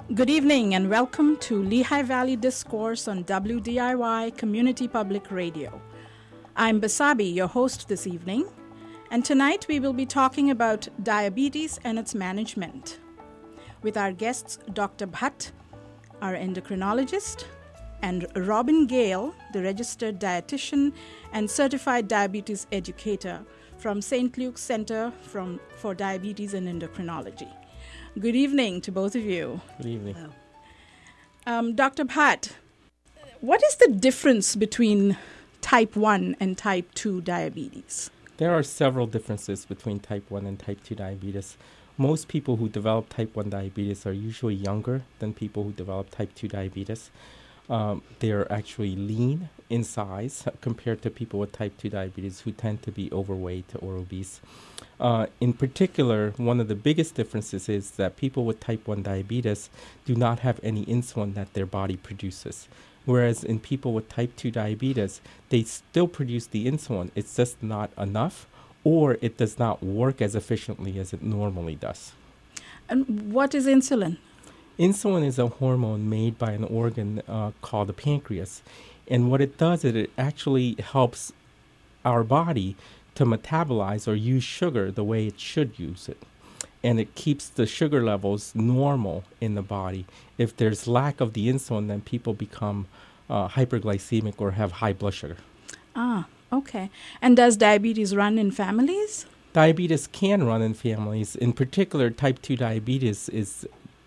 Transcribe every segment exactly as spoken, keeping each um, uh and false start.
Good evening and welcome to Lehigh Valley Discourse on W D I Y Community Public Radio. I'm Basabi, your host this evening, and tonight we will be talking about diabetes and its management with our guests Doctor Bhatt, our endocrinologist, and Robin Gale, the registered dietitian and certified diabetes educator from Saint Luke's Center from, for Diabetes and Endocrinology. Good evening to both of you. Good evening. Um, Doctor Bhatt, what is the difference between type one and type two diabetes? There are several differences between type one and type two diabetes. Most people who develop type one diabetes are usually younger than people who develop type two diabetes. Um, they're actually lean in size compared to people with type two diabetes who tend to be overweight or obese. Uh, in particular, one of the biggest differences is that people with type one diabetes do not have any insulin that their body produces. Whereas in people with type two diabetes, they still produce the insulin. It's just not enough, or it does not work as efficiently as it normally does. And what is insulin? Insulin is a hormone made by an organ uh, called the pancreas. And what it does is it actually helps our body to metabolize or use sugar the way it should use it. And it keeps the sugar levels normal in the body. If there's lack of the insulin, then people become uh, hyperglycemic or have high blood sugar. Ah, okay. And does diabetes run in families? Diabetes can run in families. In particular, type two diabetes is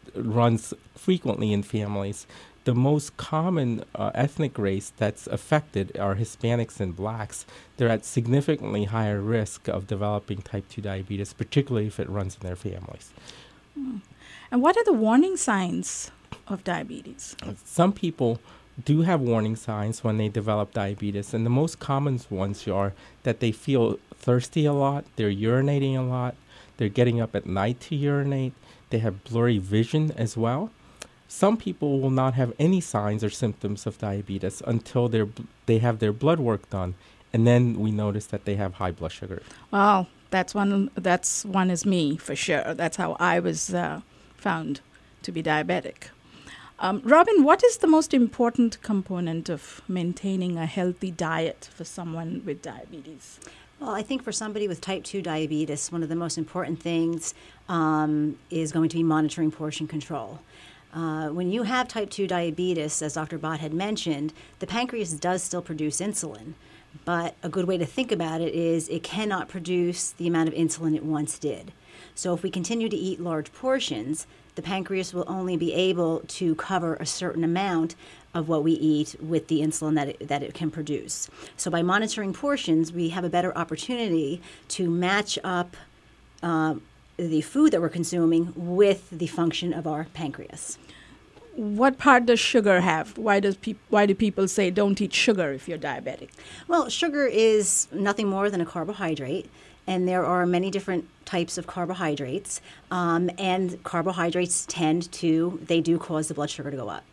runs frequently in families. The most common uh, ethnic race that's affected are Hispanics and blacks. They're at significantly higher risk of developing type two diabetes, particularly if it runs in their families. Hmm. And what are the warning signs of diabetes? Some people do have warning signs when they develop diabetes, and the most common ones are that they feel thirsty a lot, they're urinating a lot, they're getting up at night to urinate, they have blurry vision as well. Some people will not have any signs or symptoms of diabetes until they're, they have their blood work done, and then we notice that they have high blood sugar. Well, that's one. That's one is me for sure. That's how I was uh, found to be diabetic. Um, Robin, what is the most important component of maintaining a healthy diet for someone with diabetes? Well, I think for somebody with type two diabetes, one of the most important things um, is going to be monitoring portion control. Uh, when you have type two diabetes, as Doctor Bhatt had mentioned, the pancreas does still produce insulin. But a good way to think about it is it cannot produce the amount of insulin it once did. So if we continue to eat large portions, the pancreas will only be able to cover a certain amount of what we eat with the insulin that it, that it can produce. So by monitoring portions, we have a better opportunity to match up uh, the food that we're consuming with the function of our pancreas. What part does sugar have? Why does peop- why do people say don't eat sugar if you're diabetic? Well, sugar is nothing more than a carbohydrate, and there are many different types of carbohydrates, um, and carbohydrates tend to, they do cause the blood sugar to go up.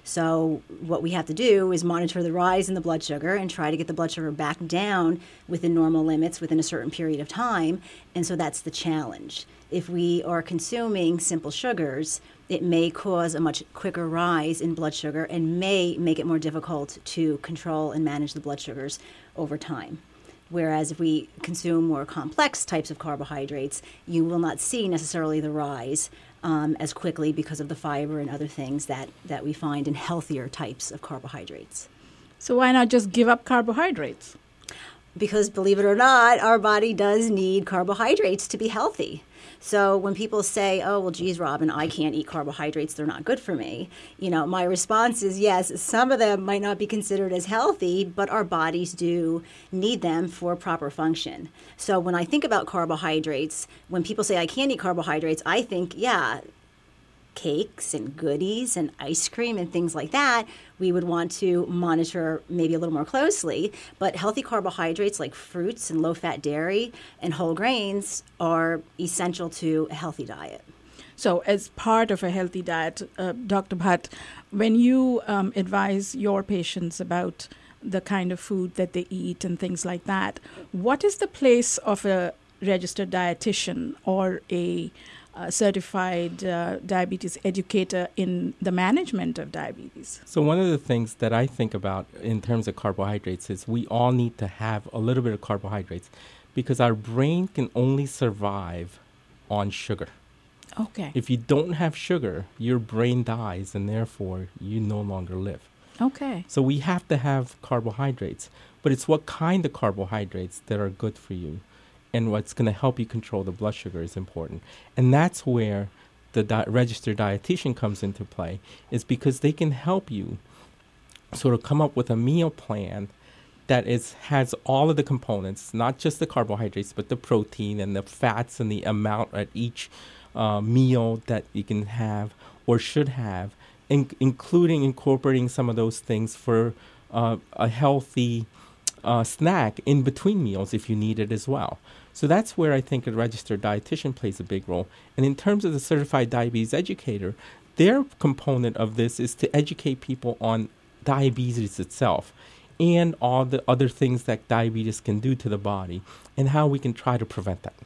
So what we have to do is monitor the rise in the blood sugar and try to get the blood sugar back down within normal limits within a certain period of time. And so that's the challenge. If we are consuming simple sugars, it may cause a much quicker rise in blood sugar and may make it more difficult to control and manage the blood sugars over time. Whereas if we consume more complex types of carbohydrates, you will not see necessarily the rise um, as quickly because of the fiber and other things that, that we find in healthier types of carbohydrates. So why not just give up carbohydrates? Because believe it or not, our body does need carbohydrates to be healthy. So when people say, oh, well, geez, Robin, I can't eat carbohydrates, they're not good for me, you know, my response is, yes, some of them might not be considered as healthy, but our bodies do need them for proper function. So when I think about carbohydrates, when people say I can't eat carbohydrates, I think, yeah, cakes and goodies and ice cream and things like that, we would want to monitor maybe a little more closely. But healthy carbohydrates like fruits and low-fat dairy and whole grains are essential to a healthy diet. So as part of a healthy diet, uh, Doctor Bhatt, when you um, advise your patients about the kind of food that they eat and things like that, what is the place of a registered dietitian or a a certified uh, diabetes educator in the management of diabetes? So one of the things that I think about in terms of carbohydrates is we all need to have a little bit of carbohydrates because our brain can only survive on sugar. Okay. If you don't have sugar, your brain dies and therefore you no longer live. Okay. So we have to have carbohydrates, but it's what kind of carbohydrates that are good for you and what's going to help you control the blood sugar is important. And that's where the di- registered dietitian comes into play, is because they can help you sort of come up with a meal plan that is has all of the components, not just the carbohydrates, but the protein and the fats and the amount at each uh, meal that you can have or should have, in- including incorporating some of those things for uh, a healthy uh, snack in between meals if you need it as well. So that's where I think a registered dietitian plays a big role. And in terms of the certified diabetes educator, their component of this is to educate people on diabetes itself and all the other things that diabetes can do to the body and how we can try to prevent that.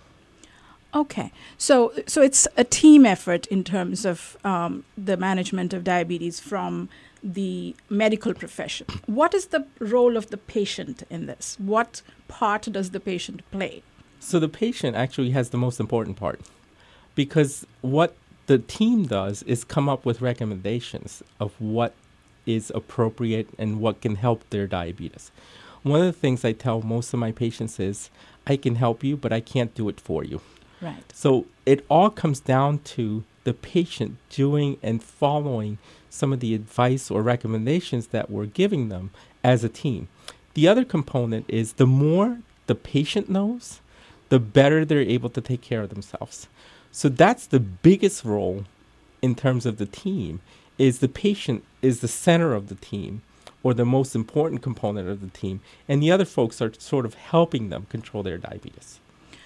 Okay. So so it's a team effort in terms of um, the management of diabetes from the medical profession. What is the role of the patient in this? What part does the patient play? So the patient actually has the most important part, because what the team does is come up with recommendations of what is appropriate and what can help their diabetes. One of the things I tell most of my patients is, I can help you, but I can't do it for you. Right. So it all comes down to the patient doing and following some of the advice or recommendations that we're giving them as a team. The other component is the more the patient knows, the better they're able to take care of themselves. So that's the biggest role in terms of the team, is the patient is the center of the team or the most important component of the team, and the other folks are sort of helping them control their diabetes.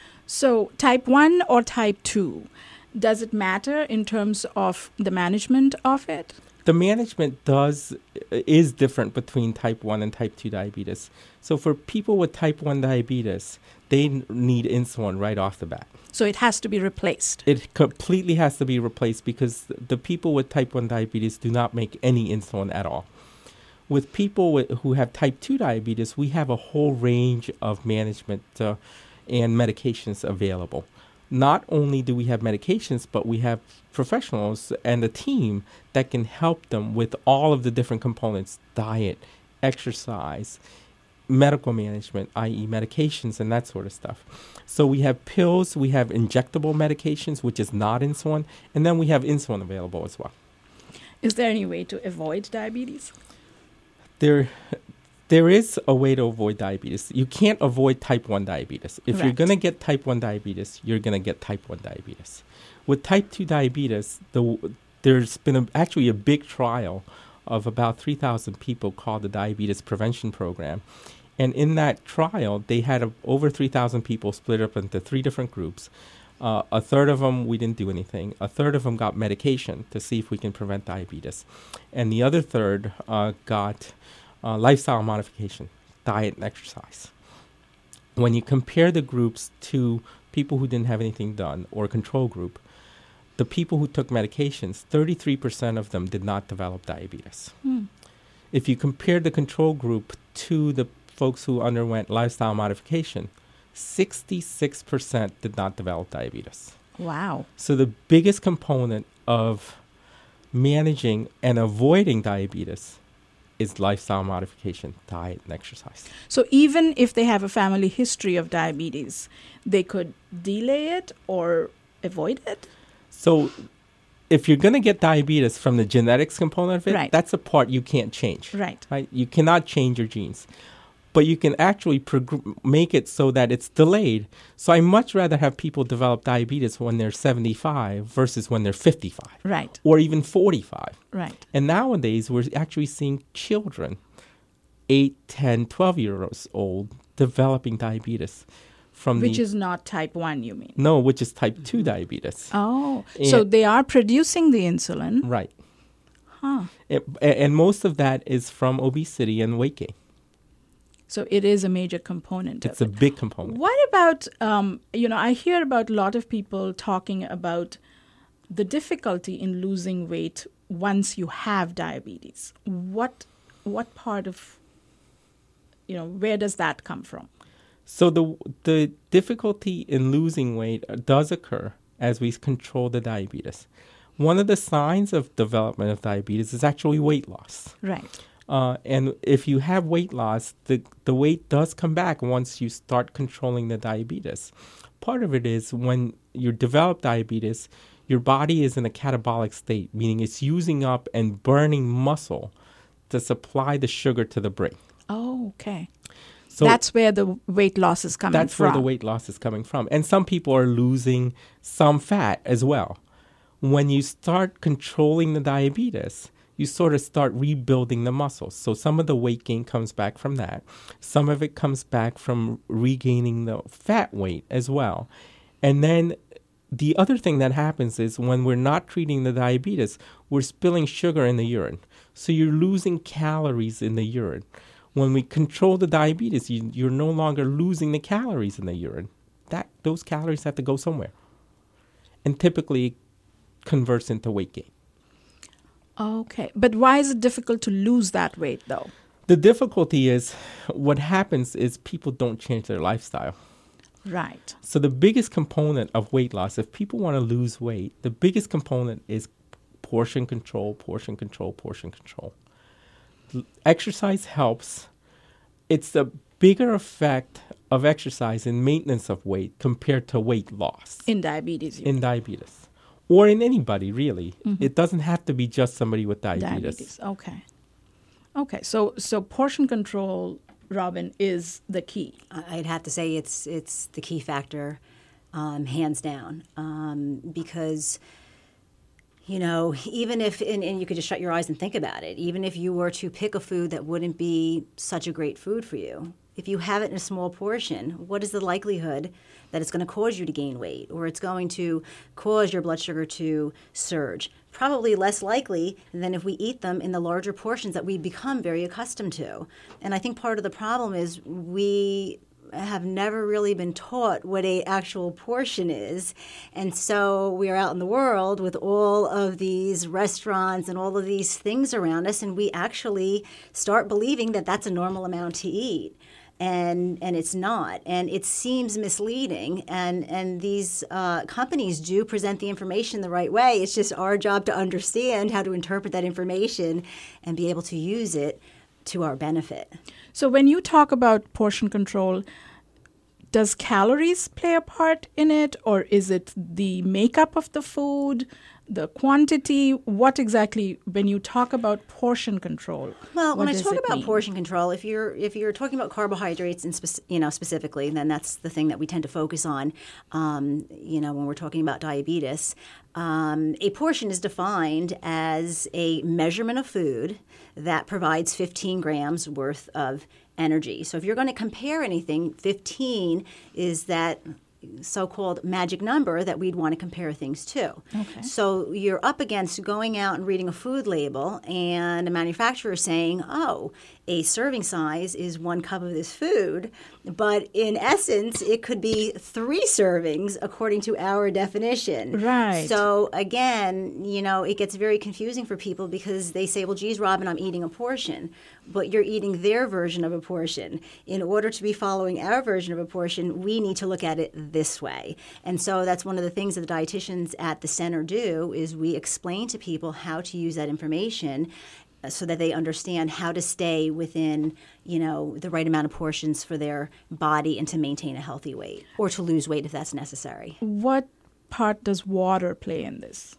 So type one or type two, does it matter in terms of the management of it? The management does is different between type one and type two diabetes. So for people with type one diabetes, they n- need insulin right off the bat. So it has to be replaced. It completely has to be replaced because th- the people with type one diabetes do not make any insulin at all. With people with, who have type two diabetes, we have a whole range of management uh, and medications available. Not only do we have medications, but we have professionals and a team that can help them with all of the different components: diet, exercise, medical management, that is medications and that sort of stuff. So we have pills, we have injectable medications, which is not insulin, and then we have insulin available as well. Is there any way to avoid diabetes? There, there is a way to avoid diabetes. You can't avoid type one diabetes. If Right. you're going to get type one diabetes, you're going to get type one diabetes. With type two diabetes, the, there's been a, actually a big trial of about three thousand people called the Diabetes Prevention Program. And in that trial, they had a, over three thousand people split up into three different groups. Uh, a third of them, we didn't do anything. A third of them got medication to see if we can prevent diabetes. And the other third uh, got uh, lifestyle modification, diet and exercise. When you compare the groups to people who didn't have anything done or a control group, the people who took medications, thirty-three percent of them did not develop diabetes. Hmm. If you compare the control group to the folks who underwent lifestyle modification, sixty-six percent did not develop diabetes. Wow. So the biggest component of managing and avoiding diabetes is lifestyle modification, diet, and exercise. So even if they have a family history of diabetes, they could delay it or avoid it? So if you're going to get diabetes from the genetics component of it, Right. that's a part you can't change. Right. Right? You cannot change your genes. But you can actually prog- make it so that it's delayed. So I much rather have people develop diabetes when they're seventy-five versus when they're fifty-five. Right. Or even forty-five. Right. And nowadays, we're actually seeing children, eight, ten, twelve years old, developing diabetes. From Which the, is not type one, you mean? No, which is type two diabetes. Oh, so And- they are producing the insulin. Right. Huh. It, a- and most of that is from obesity and weight gain. So it is a major component It's of a it. big component. What about, um, you know, I hear about a lot of people talking about the difficulty in losing weight once you have diabetes. What what part of, you know, where does that come from? So the the difficulty in losing weight does occur as we control the diabetes. One of the signs of development of diabetes is actually weight loss. Right. Uh, and if you have weight loss, the, the weight does come back once you start controlling the diabetes. Part of it is when you develop diabetes, your body is in a catabolic state, meaning it's using up and burning muscle to supply the sugar to the brain. Oh, okay. So that's where the weight loss is coming that's from. That's where the weight loss is coming from. And some people are losing some fat as well. When you start controlling the diabetes, you sort of start rebuilding the muscles. So some of the weight gain comes back from that. Some of it comes back from regaining the fat weight as well. And then the other thing that happens is when we're not treating the diabetes, we're spilling sugar in the urine. So you're losing calories in the urine. When we control the diabetes, you, you're no longer losing the calories in the urine. That those calories have to go somewhere. And typically it converts into weight gain. Okay. But why is it difficult to lose that weight, though? The difficulty is what happens is people don't change their lifestyle. Right. So the biggest component of weight loss, if people want to lose weight, the biggest component is portion control, portion control, portion control. L- exercise helps. It's the bigger effect of exercise in maintenance of weight compared to weight loss. In diabetes. You in mean. diabetes. Or in anybody, really. Mm-hmm. It doesn't have to be just somebody with diabetes. Diabetes. Okay. Okay. So so portion control, Robin, is the key. I'd have to say it's it's the key factor, um, hands down, um, because, you know, even if, and, and you could just shut your eyes and think about it, even if you were to pick a food that wouldn't be such a great food for you, if you have it in a small portion, what is the likelihood that it's going to cause you to gain weight or it's going to cause your blood sugar to surge? Probably less likely than if we eat them in the larger portions that we become very accustomed to. And I think part of the problem is we have never really been taught what a actual portion is. And so we are out in the world with all of these restaurants and all of these things around us, and we actually start believing that that's a normal amount to eat. And and it's not, and it seems misleading. And and these uh, companies do present the information the right way. It's just our job to understand how to interpret that information and be able to use it to our benefit. So when you talk about portion control, does calories play a part in it, or is it the makeup of the food, the quantity? What exactly, when you talk about portion control? Well, when I does talk it about mean? portion control, if you're if you're talking about carbohydrates and spec- you know specifically, then that's the thing that we tend to focus on. Um, you know, when we're talking about diabetes, um, a portion is defined as a measurement of food that provides fifteen grams worth of energy. So if you're going to compare anything, fifteen is that so-called magic number that we'd want to compare things to. Okay. So you're up against going out and reading a food label and a manufacturer saying, oh, a serving size is one cup of this food, but in essence, it could be three servings according to our definition. Right. So again, you know, it gets very confusing for people because they say, well, geez, Robin, I'm eating a portion, but you're eating their version of a portion. In order to be following our version of a portion, we need to look at it this way. And so that's one of the things that the dietitians at the center do is we explain to people how to use that information so that they understand how to stay within, you know, the right amount of portions for their body and to maintain a healthy weight or to lose weight if that's necessary. What part does water play in this?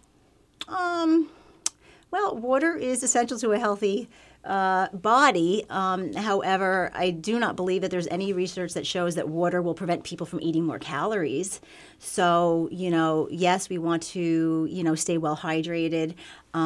Um, well, water is essential to a healthy uh, body. Um, however, I do not believe that there's any research that shows that water will prevent people from eating more calories. So, you know, yes, we want to, you know, stay well hydrated.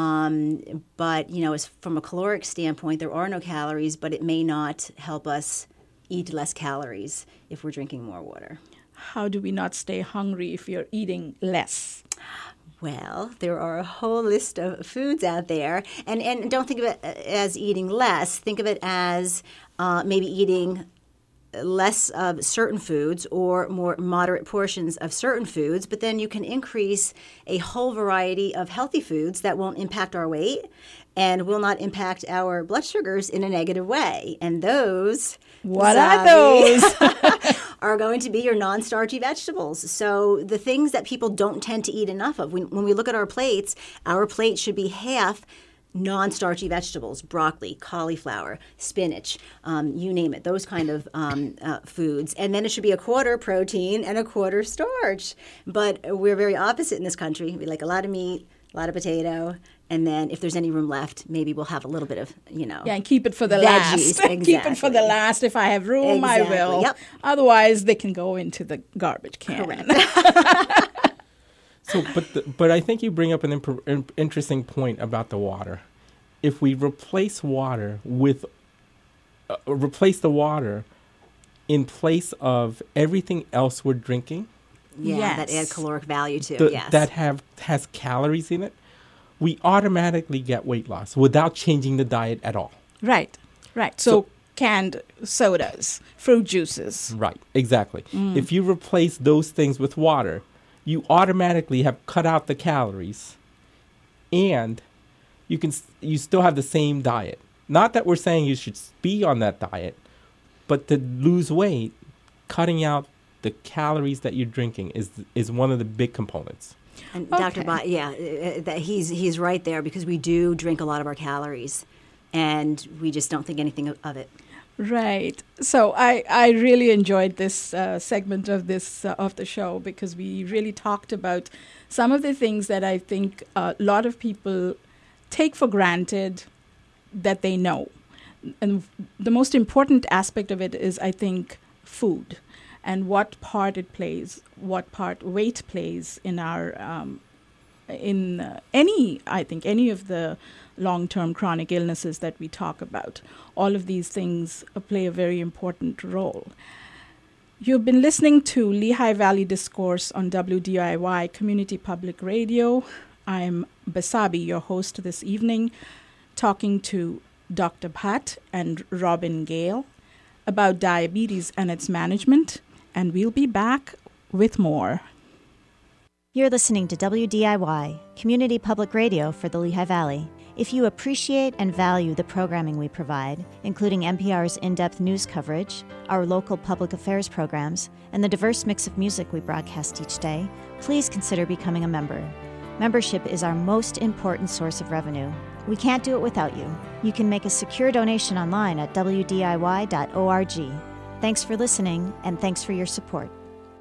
Um, but, you know, as from a caloric standpoint, there are no calories, but it may not help us eat less calories if we're drinking more water. How do we not stay hungry if you're eating less? Well, there are a whole list of foods out there. And, and don't think of it as eating less. Think of it as uh, maybe eating less of certain foods or more moderate portions of certain foods, but then you can increase a whole variety of healthy foods that won't impact our weight and will not impact our blood sugars in a negative way. And those, what Zabi, are those? are going to be your non-starchy vegetables. So the things that people don't tend to eat enough of. When, when we look at our plates, our plate should be half non-starchy vegetables, broccoli, cauliflower, spinach, um, you name it, those kind of um, uh, foods. And then it should be a quarter protein and a quarter starch. But we're very opposite in this country. We like a lot of meat, a lot of potato, and then if there's any room left, maybe we'll have a little bit of, you know. Yeah, and keep it for the veggies, last. Exactly. Keep it for the last. If I have room, Exactly. I will. Yep. Otherwise, they can go into the garbage can. Correct. So, but the, but I think you bring up an imp- in- interesting point about the water. If we replace water with uh, replace the water in place of everything else we're drinking, Yeah, Yes. that add caloric value to, the, yes. that have has calories in it, we automatically get weight loss without changing the diet at all. Right, right. So, So- canned sodas, fruit juices. Right, exactly. If you replace those things with water, you automatically have cut out the calories, and you can s- you still have the same diet. Not that we're saying you should be on that diet, but to lose weight, cutting out the calories that you're drinking is is one of the big components. And Doctor Okay. Bott, yeah, uh, that he's he's right there because we do drink a lot of our calories, and we just don't think anything of, of it. Right. So I, I really enjoyed this uh, segment of this uh, of the show because we really talked about some of the things that I think a lot of people take for granted that they know. And the most important aspect of it is, I think, food and what part it plays, what part weight plays in our um, in uh, any, I think, any of the long-term chronic illnesses that we talk about. All of these things uh, play a very important role. You've been listening to Lehigh Valley Discourse on W D I Y Community Public Radio. I'm Basabi, your host this evening, talking to Doctor Bhatt and Robin Gale about diabetes and its management, and we'll be back with more. You're listening to W D I Y, Community Public Radio for the Lehigh Valley. If you appreciate and value the programming we provide, including N P R's in-depth news coverage, our local public affairs programs, and the diverse mix of music we broadcast each day, please consider becoming a member. Membership is our most important source of revenue. We can't do it without you. You can make a secure donation online at w d i y dot org. Thanks for listening, and thanks for your support.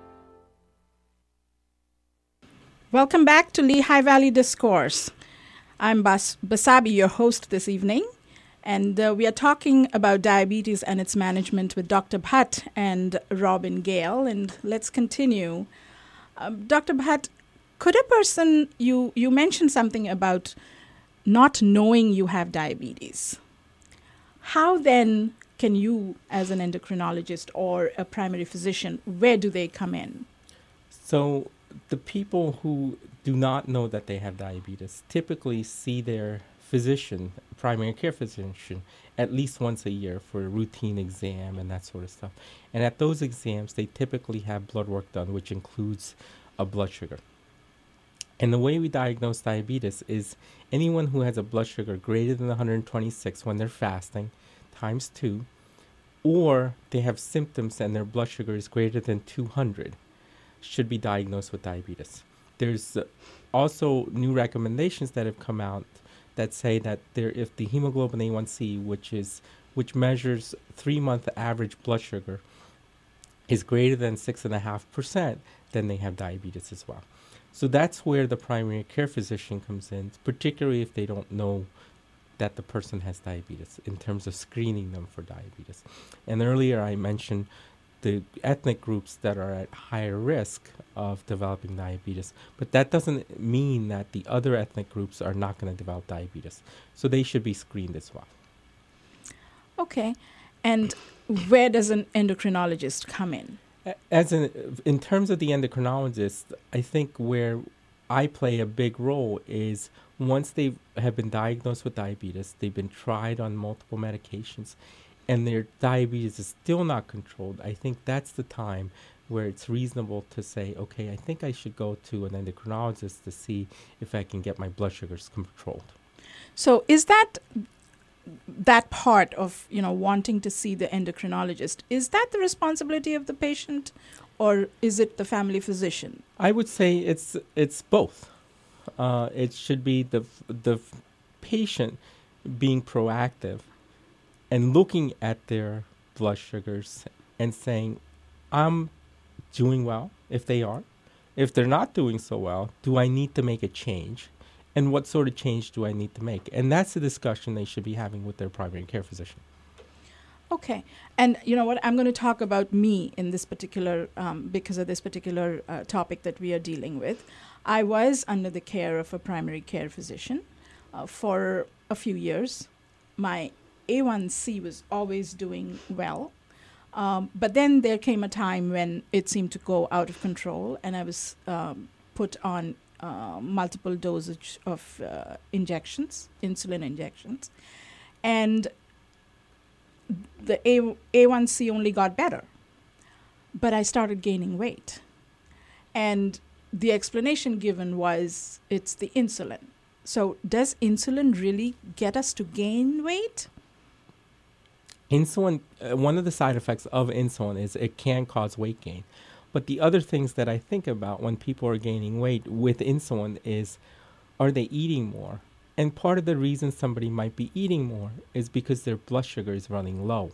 Welcome back to Lehigh Valley Discourse. I'm Bas- Basabi, your host this evening, and uh, we are talking about diabetes and its management with Doctor Bhatt and Robin Gale, and let's continue. Um, Doctor Bhatt, could a person, you, you mentioned something about not knowing you have diabetes. How then can you, as an endocrinologist or a primary physician, where do they come in? So the people who do not know that they have diabetes typically see their physician, primary care physician, at least once a year for a routine exam and that sort of stuff. And at those exams, they typically have blood work done, which includes a blood sugar. And the way we diagnose diabetes is anyone who has a blood sugar greater than one hundred twenty-six when they're fasting, times two, or they have symptoms and their blood sugar is greater than two hundred, should be diagnosed with diabetes. There's uh, also new recommendations that have come out that say that there, if the hemoglobin A one C, which is which measures three-month average blood sugar, is greater than six and a half percent, then they have diabetes as well. So that's where the primary care physician comes in, particularly if they don't know that the person has diabetes, in terms of screening them for diabetes. And earlier I mentioned the ethnic groups that are at higher risk of developing diabetes, but that doesn't mean that the other ethnic groups are not going to develop diabetes. So they should be screened as well. Okay. And where does an endocrinologist come in? As in, in terms of the endocrinologist, I think where I play a big role is once they have been diagnosed with diabetes, they've been tried on multiple medications, and their diabetes is still not controlled, I think that's the time where it's reasonable to say, okay, I think I should go to an endocrinologist to see if I can get my blood sugars controlled. So is that that part of, you know, wanting to see the endocrinologist, is that the responsibility of the patient, or is it the family physician? I would say it's it's both. Uh, it should be the the patient being proactive and looking at their blood sugars and saying, I'm doing well, if they are. If they're not doing so well, do I need to make a change? And what sort of change do I need to make? And that's the discussion they should be having with their primary care physician. Okay. And you know what? I'm going to talk about me in this particular, um, because of this particular uh, topic that we are dealing with. I was under the care of a primary care physician uh, for a few years. My A one C was always doing well. Um, but then there came a time when it seemed to go out of control, and I was um, put on uh, multiple dosage of uh, injections, insulin injections. And the A- A1C only got better, but I started gaining weight. And the explanation given was it's the insulin. So does insulin really get us to gain weight? Insulin, uh, one of the side effects of insulin is it can cause weight gain. But the other things that I think about when people are gaining weight with insulin is, are they eating more? And part of the reason somebody might be eating more is because their blood sugar is running low.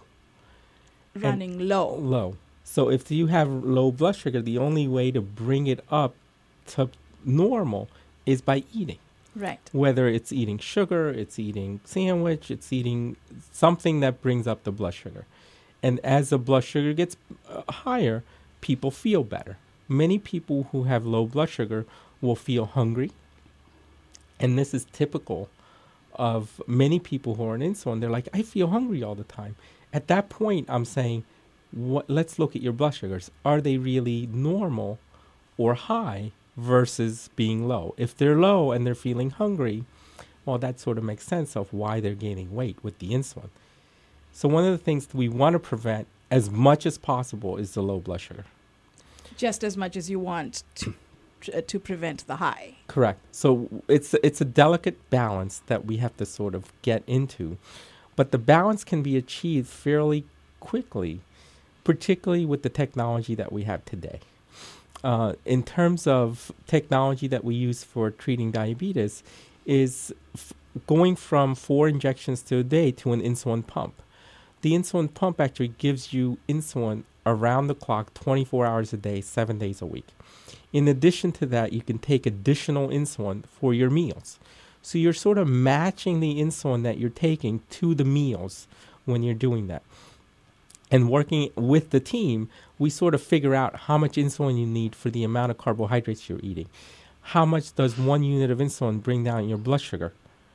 Running and low. Low. So if you have low blood sugar, the only way to bring it up to normal is by eating. Right. Whether it's eating sugar, it's eating sandwich, it's eating something that brings up the blood sugar. And as the blood sugar gets uh, higher, people feel better. Many people who have low blood sugar will feel hungry. And this is typical of many people who are on insulin. They're like, I feel hungry all the time. At that point, I'm saying, what, let's look at your blood sugars. Are they really normal or high versus being low? If they're low and they're feeling hungry, well, that sort of makes sense of why they're gaining weight with the insulin. So one of the things that we want to prevent as much as possible is the low blood sugar. Just as much as you want to uh, to prevent the high. Correct. So it's it's a delicate balance that we have to sort of get into. But the balance can be achieved fairly quickly, particularly with the technology that we have today. Uh, in terms of technology that we use for treating diabetes is f- going from four injections to a day to an insulin pump. The insulin pump actually gives you insulin around the clock, twenty-four hours a day, seven days a week. In addition to that, you can take additional insulin for your meals. So you're sort of matching the insulin that you're taking to the meals when you're doing that. And working with the team, we sort of figure out how much insulin you need for the amount of carbohydrates you're eating. How much does one unit of insulin bring down your blood sugar?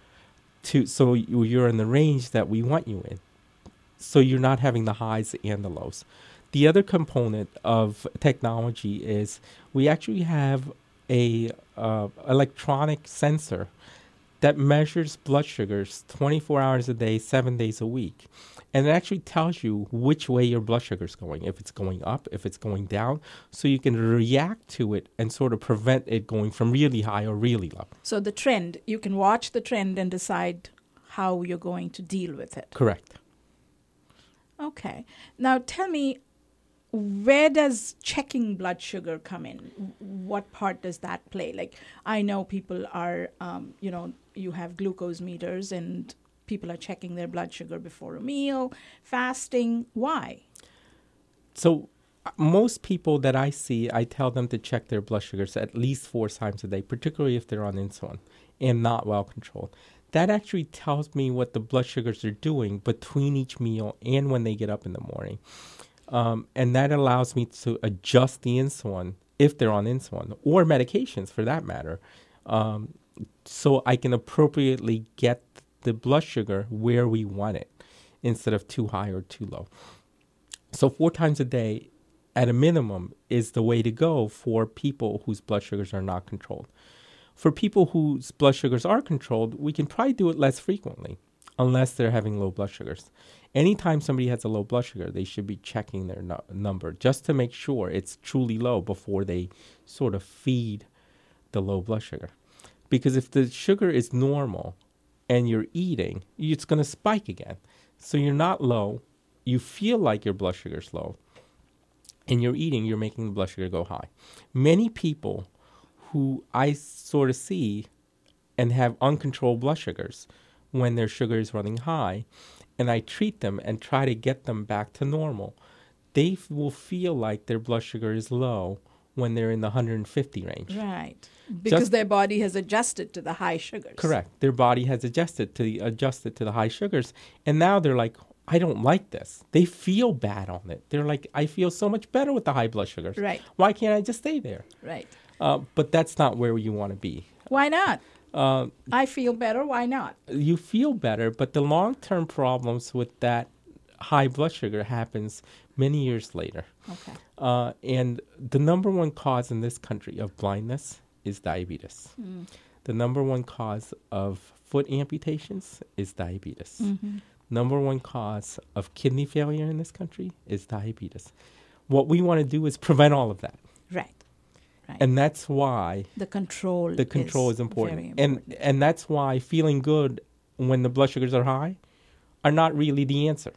To, so you, you're in the range that we want you in. So you're not having the highs and the lows. The other component of technology is we actually have a uh, electronic sensor that measures blood sugars twenty-four hours a day, seven days a week. And it actually tells you which way your blood sugar is going, if it's going up, if it's going down, so you can react to it and sort of prevent it going from really high or really low. So the trend, you can watch the trend and decide how you're going to deal with it. Correct. Okay. Now tell me, where does checking blood sugar come in? What part does that play? Like, I know people are, um, you know, you have glucose meters and people are checking their blood sugar before a meal, fasting. Why? So uh, most people that I see, I tell them to check their blood sugars at least four times a day, particularly if they're on insulin and not well controlled. That actually tells me what the blood sugars are doing between each meal and when they get up in the morning. Um, and that allows me to adjust the insulin if they're on insulin or medications for that matter, um, so I can appropriately get the blood sugar where we want it instead of too high or too low. So four times a day at a minimum is the way to go for people whose blood sugars are not controlled. For people whose blood sugars are controlled, we can probably do it less frequently. unless they're having low blood sugars. Anytime somebody has a low blood sugar, they should be checking their no- number just to make sure it's truly low before they sort of feed the low blood sugar. Because if the sugar is normal and you're eating, it's going to spike again. So you're not low. You feel like your blood sugar is low. And you're eating, you're making the blood sugar go high. Many people who I sort of see and have uncontrolled blood sugars when their sugar is running high, and I treat them and try to get them back to normal, they f- will feel like their blood sugar is low when they're in the one hundred fifty range. Right. Because Just- their body has adjusted to the high sugars. Correct. Their body has adjusted to the, adjusted to the high sugars, and now they're like, I don't like this. They feel bad on it. They're like, I feel so much better with the high blood sugars. Right. Why can't I just stay there? Right. Uh, but that's not where you want to be. Why not? Uh, I feel better. Why not? you feel better, but the long-term problems with that high blood sugar happens many years later. Okay. Uh, and the number one cause in this country of blindness is diabetes. Mm. The number one cause of foot amputations is diabetes. Mm-hmm. Number one cause of kidney failure in this country is diabetes. What we want to do is prevent all of that. Right. Right. And that's why the control the control is, is important. very important. And and that's why feeling good when the blood sugars are high are not really the answer.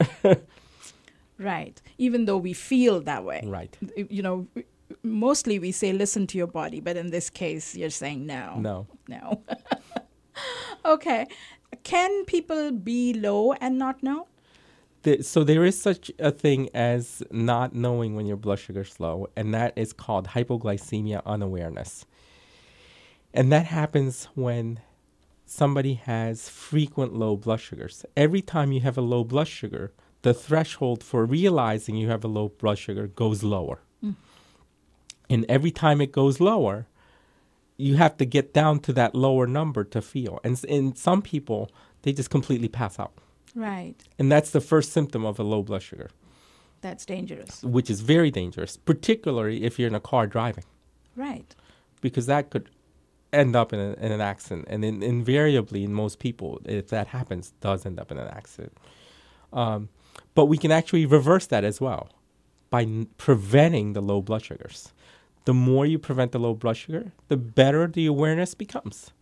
Right. Even though we feel that way. Right. You know, mostly we say listen to your body, but in this case you're saying no. No. No. Okay. Can people be low and not know? The, so there is such a thing as not knowing when your blood sugar is low, and that is called hypoglycemia unawareness. And that happens when somebody has frequent low blood sugars. Every time you have a low blood sugar, the threshold for realizing you have a low blood sugar goes lower. Mm. And every time it goes lower, you have to get down to that lower number to feel. And in some people, they just completely pass out. Right. And that's the first symptom of a low blood sugar. That's dangerous. Which is very dangerous, particularly if you're in a car driving. Right. Because that could end up in, a, in an accident. And in, invariably, in most people, if that happens, does end up in an accident. Um, but we can actually reverse that as well by n- preventing the low blood sugars. The more you prevent the low blood sugar, the better the awareness becomes.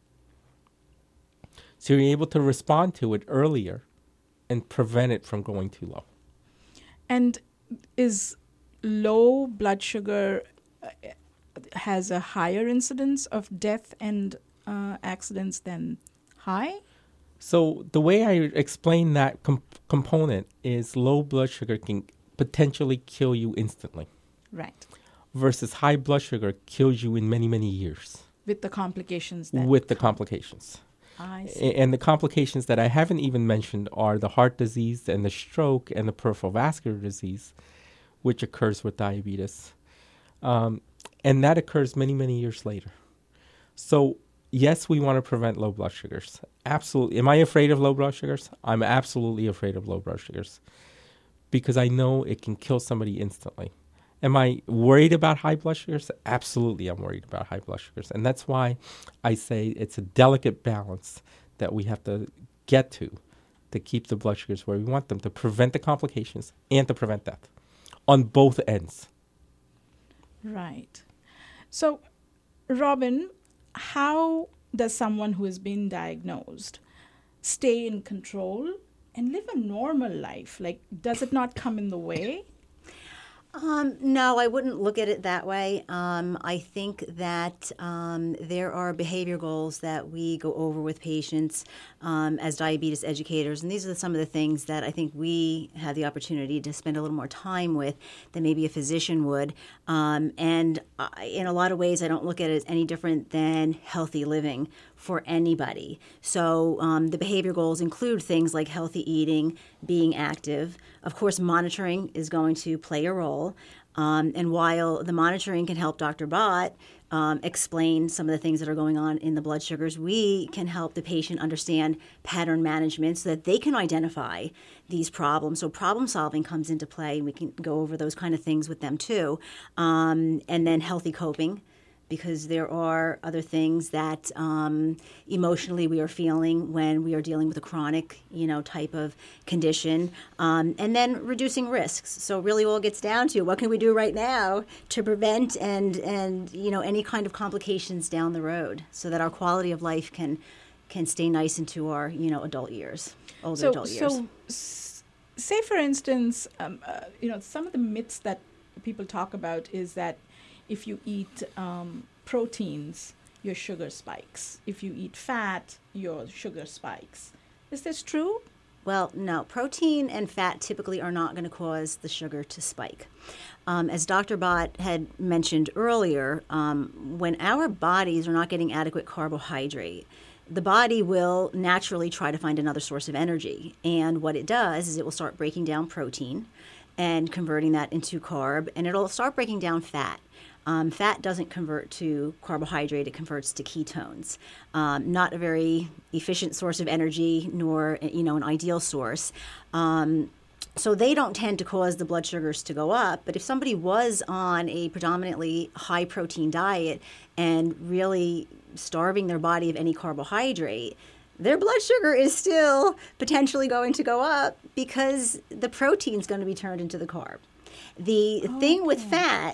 So you're able to respond to it earlier and prevent it from going too low. And is low blood sugar uh, has a higher incidence of death and uh, accidents than high? So the way I explain that com- component is low blood sugar can potentially kill you instantly. Right. Versus high blood sugar kills you in many, many years. With the complications that With the complications. I see. A- And the complications that I haven't even mentioned are the heart disease and the stroke and the peripheral vascular disease, which occurs with diabetes. Um, and that occurs many, many years later. So, yes, we want to prevent low blood sugars. Absolutely. Am I afraid of low blood sugars? I'm absolutely afraid of low blood sugars because I know it can kill somebody instantly. Am I worried about high blood sugars? Absolutely, I'm worried about high blood sugars. And that's why I say it's a delicate balance that we have to get to to keep the blood sugars where we want them, to prevent the complications and to prevent death on both ends. Right. So, Robin, how does someone who has been diagnosed stay in control and live a normal life? Like, does it not come in the way? Um, no, I wouldn't look at it that way. Um, I think that um, there are behavior goals that we go over with patients um, as diabetes educators, and these are some of the things that I think we have the opportunity to spend a little more time with than maybe a physician would. Um, and I, in a lot of ways, I don't look at it as any different than healthy living for anybody. So um, the behavior goals include things like healthy eating, being active. Of course, monitoring is going to play a role. Um, and while the monitoring can help Doctor Bott um, explain some of the things that are going on in the blood sugars, we can help the patient understand pattern management so that they can identify these problems. So problem solving comes into play, and we can go over those kind of things with them too. Um, and then healthy coping because there are other things that um, emotionally we are feeling when we are dealing with a chronic, you know, type of condition, um, and then reducing risks. So really all gets down to what can we do right now to prevent and, and you know, any kind of complications down the road so that our quality of life can can stay nice into our, you know, adult years, older So, adult years. so s- say, for instance, um, uh, you know, some of the myths that people talk about is that if you eat um, proteins, your sugar spikes. If you eat fat, your sugar spikes. Is this true? Well, no. Protein and fat typically are not going to cause the sugar to spike. Um, as Doctor Bott had mentioned earlier, um, when our bodies are not getting adequate carbohydrate, the body will naturally try to find another source of energy. And what it does is it will start breaking down protein and converting that into carb, and it'll start breaking down fat. Um, fat doesn't convert to carbohydrate, it converts to ketones. Um, not a very efficient source of energy, nor, you know, an ideal source. Um, so they don't tend to cause the blood sugars to go up. But if somebody was on a predominantly high protein diet and really starving their body of any carbohydrate, their blood sugar is still potentially going to go up because the protein is going to be turned into the carb. The Oh, thing with okay. fat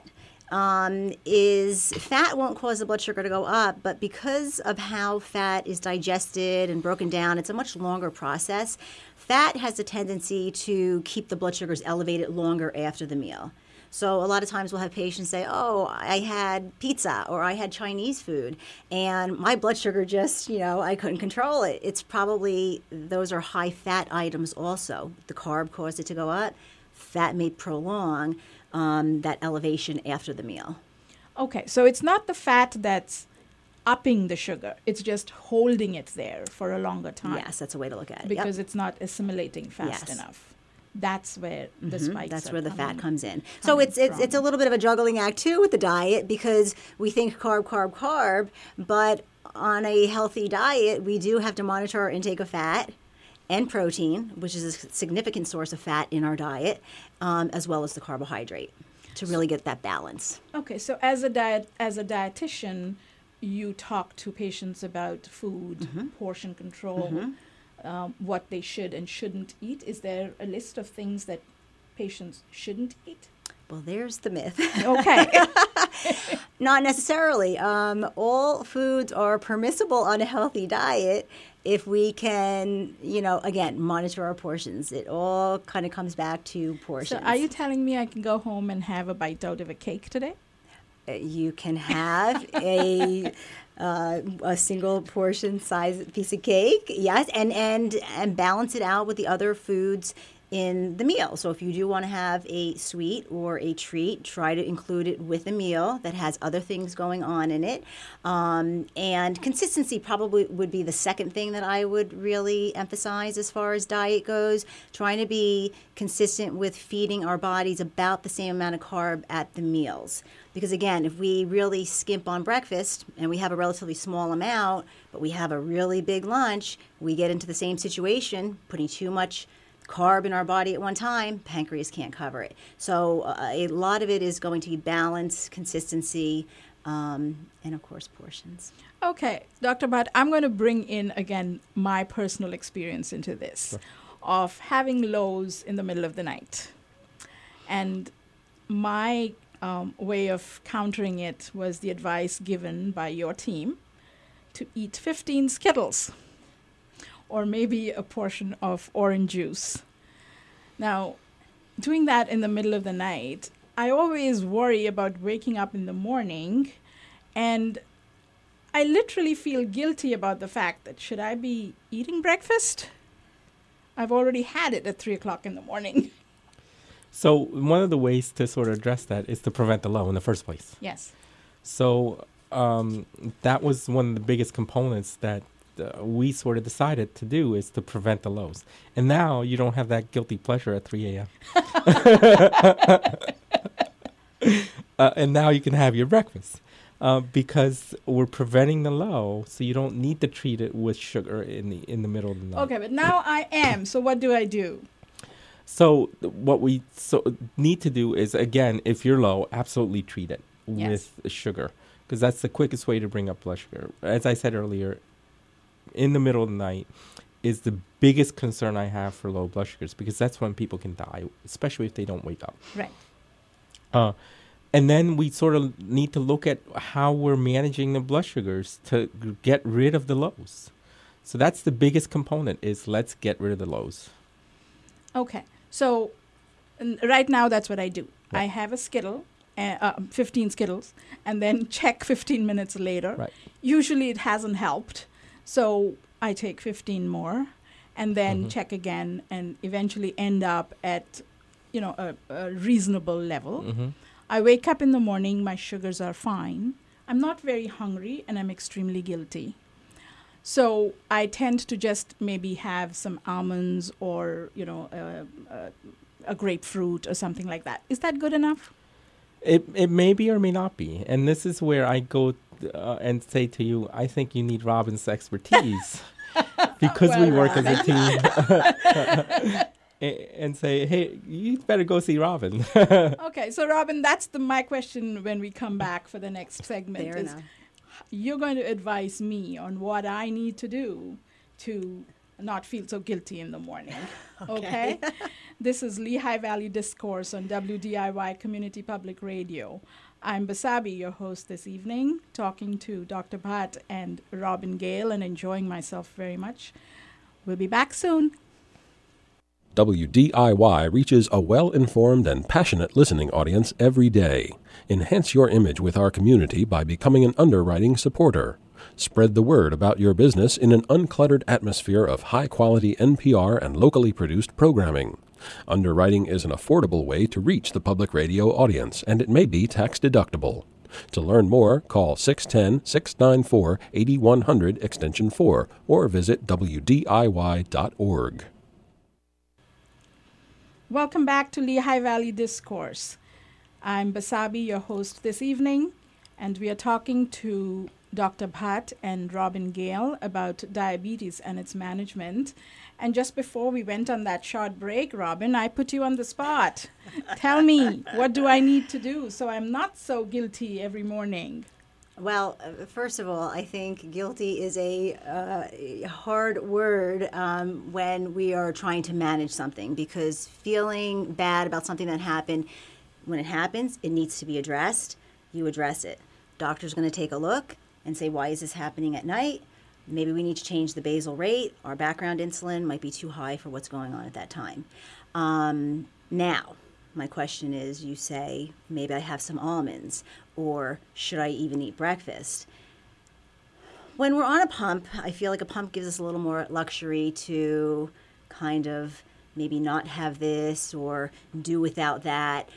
um, is fat won't cause the blood sugar to go up, but because of how fat is digested and broken down, it's a much longer process. Fat has a tendency to keep the blood sugars elevated longer after the meal. So a lot of times we'll have patients say, oh, I had pizza or I had Chinese food and my blood sugar just, you know, I couldn't control it. It's probably, those are high fat items also. The carb caused it to go up. Fat may prolong um, that elevation after the meal. Okay, so it's not the fat that's upping the sugar. It's just holding it there for a longer time. Yes, that's a way to look at it. Because Yep. it's not assimilating fast Yes. enough. That's where the Mhm, spikes That's are where the fat coming- comes in. So coming it's it's it's a from. little bit of a juggling act too with the diet because we think carb, carb, carb, but on a healthy diet, we do have to monitor our intake of fat and protein, which is a significant source of fat in our diet, um, as well as the carbohydrate, to really get that balance. Okay, so as a diet as a dietitian, you talk to patients about food, Mm-hmm. portion control, um, what they should and shouldn't eat. Is there a list of things that patients shouldn't eat? Well, there's the myth. Okay. Not necessarily. Um, all foods are permissible on a healthy diet if we can, you know, again, monitor our portions. It all kind of comes back to So portions. are you telling me I can go home and have a bite out of a cake today? Uh, You can have a uh, a single portion size piece of cake, yes, and, and and balance it out with the other foods in the meal. So if you do want to have a sweet or a treat, try to include it with a meal that has other things going on in it. Um, and consistency probably would be the second thing that I would really emphasize as far as diet goes. Trying to be consistent with feeding our bodies about the same amount of carb at the meals. Because again, if we really skimp on breakfast and we have a relatively small amount, but we have a really big lunch, we get into the same situation, putting too much carb in our body at one time, pancreas can't cover it. So uh, a lot of it is going to be balance, consistency, um, and of course portions. Okay, Doctor Bhatt, I'm going to bring in again my personal experience into this Sure. of having lows in the middle of the night. And my um, way of countering it was the advice given by your team to eat fifteen Skittles or maybe a portion of orange juice. Now, doing that in the middle of the night, I always worry about waking up in the morning, and I literally feel guilty about the fact that should I be eating breakfast? I've already had it at three o'clock in the morning. So one of the ways to sort of address that is to prevent the low in the first place. Yes. So um, that was one of the biggest components that uh, we sort of decided to do, is to prevent the lows. And now you don't have that guilty pleasure at three a.m. uh, and now you can have your breakfast uh, because we're preventing the low, so you don't need to treat it with sugar in the in the middle of the night. Okay, but now I am. So what do I do? So th- what we so need to do is, again, if you're low, absolutely treat it Yes. with sugar. because that's the quickest way to bring up blood sugar. As I said earlier, in the middle of the night is the biggest concern I have for low blood sugars, because that's when people can die, especially if they don't wake up. Right. Uh, and then we sort of need to look at how we're managing the blood sugars to g- get rid of the lows. So that's the biggest component, is let's get rid of the lows. Okay. So n- right now, that's what I do. Right. I have a Skittle, uh, uh, fifteen Skittles, and then check fifteen minutes later. Right. Usually it hasn't helped. So I take fifteen more and then Mm-hmm. check again and eventually end up at, you know, a, a reasonable level. Mm-hmm. I wake up in the morning, my sugars are fine. I'm not very hungry and I'm extremely guilty. So I tend to just maybe have some almonds or, you know, uh, uh, a grapefruit or something like that. Is that good enough? It it may be or may not be. And this is where I go uh, and say to you, I think you need Robin's expertise. Because Well, we work Robin. as a team. A- and say, hey, you better go see Robin. Okay, so Robin, that's the my question when we come back for the next segment. Fair is enough. You're going to advise me on what I need to do to not feel so guilty in the morning. Okay? This is Lehigh Valley Discourse on W D I Y Community Public Radio. I'm Basabi, your host this evening, talking to Doctor Bhatt and Robin Gale and enjoying myself very much. We'll be back soon. W D I Y reaches a well-informed and passionate listening audience every day. Enhance your image with our community by becoming an underwriting supporter. Spread the word about your business in an uncluttered atmosphere of high-quality N P R and locally produced programming. Underwriting is an affordable way to reach the public radio audience, and it may be tax-deductible. To learn more, call six one zero, six nine four, eight one zero zero extension four or visit W D I Y dot org. Welcome back to Lehigh Valley Discourse. I'm Basabi, your host this evening, and we are talking to Doctor Bhatt and Robin Gale about diabetes and its management. And just before we went on that short break, Robin, I put you on the spot. Tell me, what do I need to do so I'm not so guilty every morning? Well, uh, first of all, I think guilty is a uh, hard word um, when we are trying to manage something, because feeling bad about something that happened, when it happens, it needs to be addressed. You address it. Doctor's going to take a look and say, why is this happening at night? Maybe we need to change the basal rate. Our background insulin might be too high for what's going on at that time. Um, now, my question is, you say, maybe I have some almonds, or should I even eat breakfast? When we're on a pump, I feel like a pump gives us a little more luxury to kind of maybe not have this or do without that.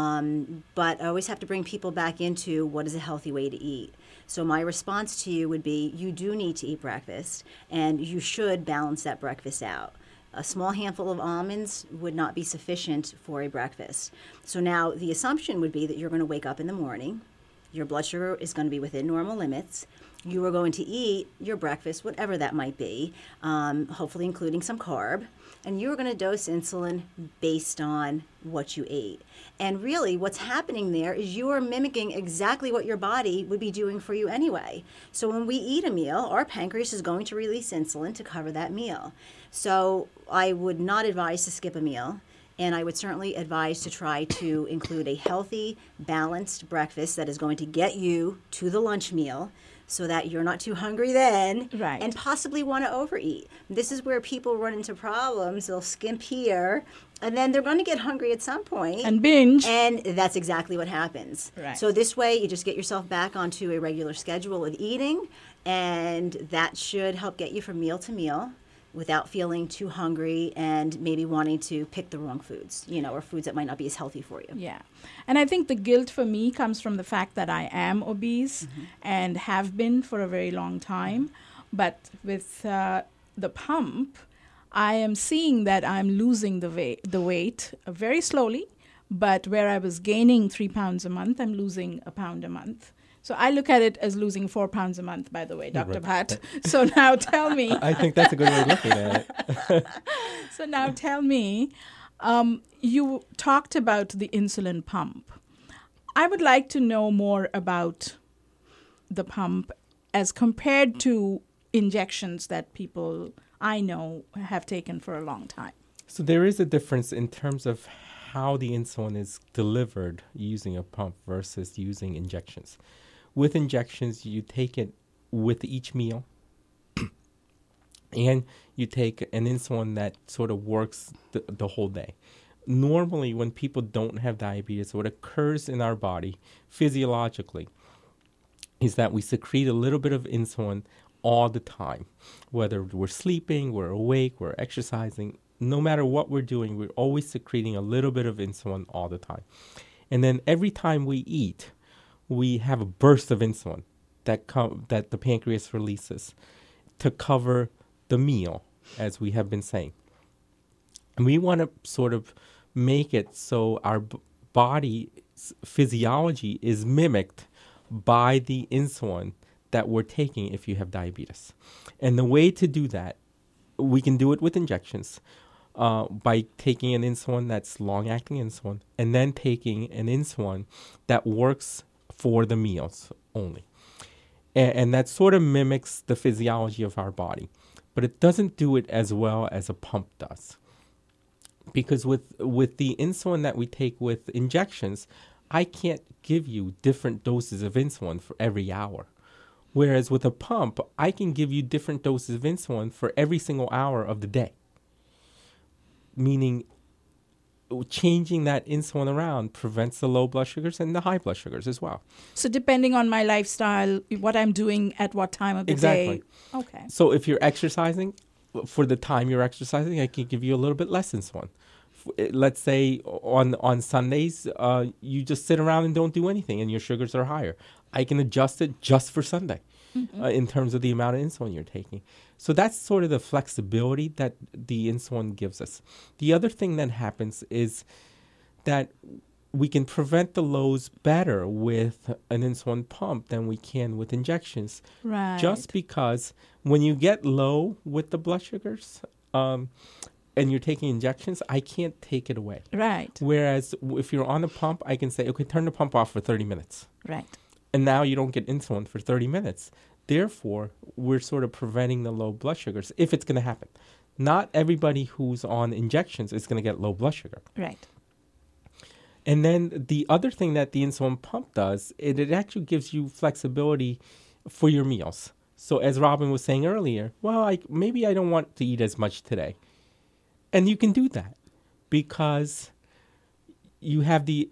Um, but I always have to bring people back into what is a healthy way to eat. So my response to you would be, you do need to eat breakfast, and you should balance that breakfast out. A small handful of almonds would not be sufficient for a breakfast. So now the assumption would be that you're going to wake up in the morning, your blood sugar is going to be within normal limits, you are going to eat your breakfast, whatever that might be, um, hopefully including some carb, and you're going to dose insulin based on what you ate. And really what's happening there is you are mimicking exactly what your body would be doing for you anyway. So when we eat a meal, our pancreas is going to release insulin to cover that meal. So I would not advise to skip a meal. And I would certainly advise to try to include a healthy, balanced breakfast that is going to get you to the lunch meal so that you're not too hungry then, Right. and possibly want to overeat. This is where people run into problems. They'll skimp here, and then they're going to get hungry at some point. And binge. And that's exactly what happens. Right. So this way, you just get yourself back onto a regular schedule of eating, and that should help get you from meal to meal without feeling too hungry and maybe wanting to pick the wrong foods, you know, or foods that might not be as healthy for you. Yeah. And I think the guilt for me comes from the fact that I am obese mm-hmm. and have been for a very long time. But with uh, the pump, I am seeing that I'm losing the, va- the weight uh, very slowly. But where I was gaining three pounds a month, I'm losing a pound a month. So I look at it as losing four pounds a month, by the way, Doctor Right. Bhatt. So now tell me. I think that's a good way of looking at it. So now tell me, um, you talked about the insulin pump. I would like to know more about the pump as compared to injections that people I know have taken for a long time? So there is a difference in terms of how the insulin is delivered using a pump versus using injections. With injections, you take it with each meal, and you take an insulin that sort of works the, the whole day. Normally, when people don't have diabetes, what occurs in our body physiologically is that we secrete a little bit of insulin all the time. Whether we're sleeping, we're awake, we're exercising, no matter what we're doing, we're always secreting a little bit of insulin all the time. And then every time we eat, we have a burst of insulin that com- that the pancreas releases to cover the meal, as we have been saying. And we want to sort of make it so our b- body's physiology is mimicked by the insulin that we're taking if you have diabetes. And the way to do that, we can do it with injections uh, by taking an insulin that's long-acting insulin and then taking an insulin that works for the meals only. And, and that sort of mimics the physiology of our body. But it doesn't do it as well as a pump does. Because with with the insulin that we take with injections, I can't give you different doses of insulin for every hour. Whereas with a pump, I can give you different doses of insulin for every single hour of the day. Meaning, changing that insulin around prevents the low blood sugars and the high blood sugars as well. So depending on my lifestyle, what I'm doing at what time of the exactly. day. Okay. So if you're exercising, for the time you're exercising, I can give you a little bit less insulin. Let's say on on Sundays, uh, you just sit around and don't do anything and your sugars are higher. I can adjust it just for Sunday mm-hmm. uh, in terms of the amount of insulin you're taking. So that's sort of the flexibility that the insulin gives us. The other thing that happens is that we can prevent the lows better with an insulin pump than we can with injections. Right. Just because when you get low with the blood sugars um, and you're taking injections, I can't take it away. Right. Whereas if you're on a pump, I can say, okay, turn the pump off for thirty minutes. Right. And now you don't get insulin for thirty minutes. Therefore, we're sort of preventing the low blood sugars if it's going to happen. Not everybody who's on injections is going to get low blood sugar. Right. And then the other thing that the insulin pump does, it, it actually gives you flexibility for your meals. So as Robin was saying earlier, well, I, maybe I don't want to eat as much today. And you can do that because you have the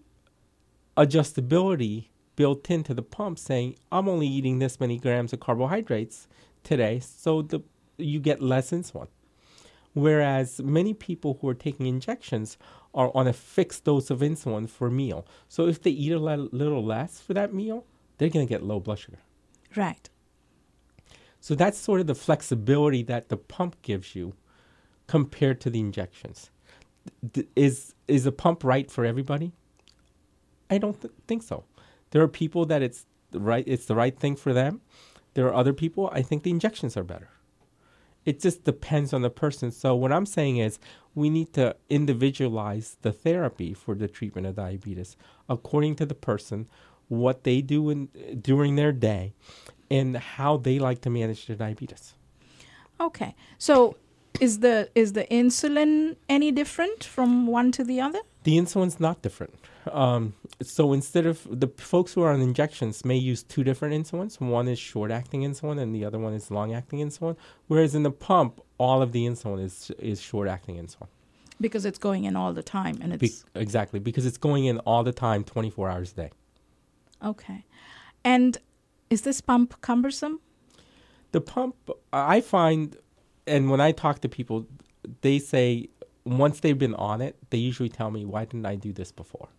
adjustability built into the pump saying, I'm only eating this many grams of carbohydrates today, so the, you get less insulin. Whereas many people who are taking injections are on a fixed dose of insulin for a meal. So if they eat a le- little less for that meal, they're going to get low blood sugar. Right. So that's sort of the flexibility that the pump gives you compared to the injections. D- is is a pump right for everybody? I don't th- think so. There are people that it's the right it's the right thing for them. There are other people, I think the injections are better. It just depends on the person. So what I'm saying is we need to individualize the therapy for the treatment of diabetes according to the person, what they do in, during their day, and how they like to manage their diabetes. Okay. So is the is the insulin any different from one to the other? The insulin's not different. Um, so instead of the folks who are on injections may use two different insulins. One is short-acting insulin and the other one is long-acting insulin. Whereas in the pump, all of the insulin is is short-acting insulin. Because it's going in all the time. and it's Be- Exactly, because it's going in all the time, twenty-four hours a day. Okay. And is this pump cumbersome? The pump, I find, and when I talk to people, they say once they've been on it, they usually tell me, why didn't I do this before?